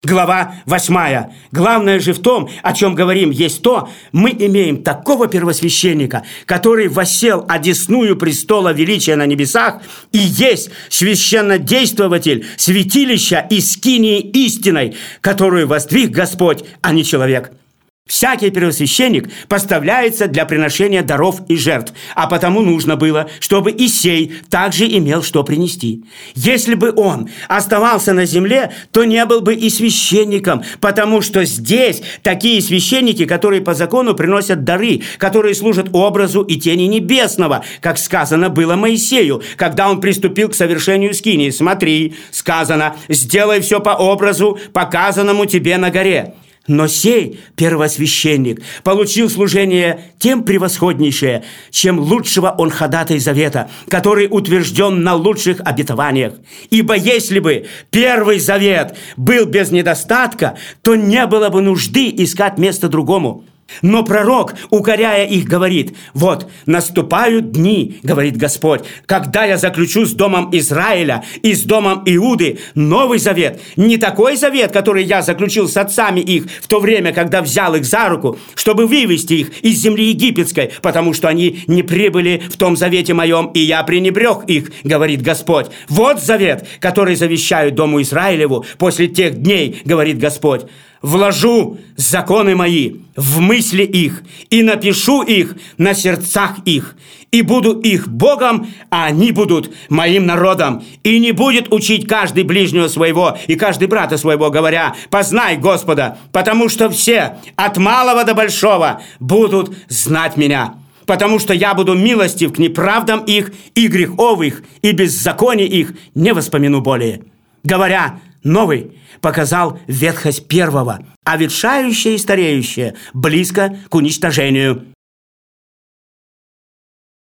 глава 8. Главное же в том, о чем говорим, есть то, мы имеем такого первосвященника, который воссел одесную престола величия на небесах и есть священнодействователь святилища и скинии истиной, которую воздвиг Господь, а не человек. Всякий первосвященник поставляется для приношения даров и жертв, а потому нужно было, чтобы и сей также имел что принести. Если бы он оставался на земле, то не был бы и священником, потому что здесь такие священники, которые по закону приносят дары, которые служат образу и тени небесного, как сказано было Моисею, когда он приступил к совершению скинии. Смотри, сказано: «Сделай все по образу, показанному тебе на горе». Но сей первосвященник получил служение тем превосходнейшее, чем лучшего он ходатай завета, который утвержден на лучших обетованиях. Ибо если бы первый завет был без недостатка, то не было бы нужды искать место другому. Но пророк, укоряя их, говорит: «Вот, наступают дни, говорит Господь, когда я заключу с домом Израиля и с домом Иуды новый завет, не такой завет, который я заключил с отцами их в то время, когда взял их за руку, чтобы вывести их из земли египетской, потому что они не прибыли в том завете моем, и я пренебрег их, говорит Господь. Вот завет, который завещаю дому Израилеву после тех дней, говорит Господь. Вложу законы мои в мысли их и напишу их на сердцах их, и буду их Богом, а они будут моим народом. И не будет учить каждый ближнего своего и каждый брата своего, говоря: познай Господа, потому что все, от малого до большого, будут знать меня. Потому что я буду милостив к неправдам их и грехов их, и беззаконий их не воспомяну более». Говоря, новый показал ветхость первого, а ветшающее и стареющее близко к уничтожению.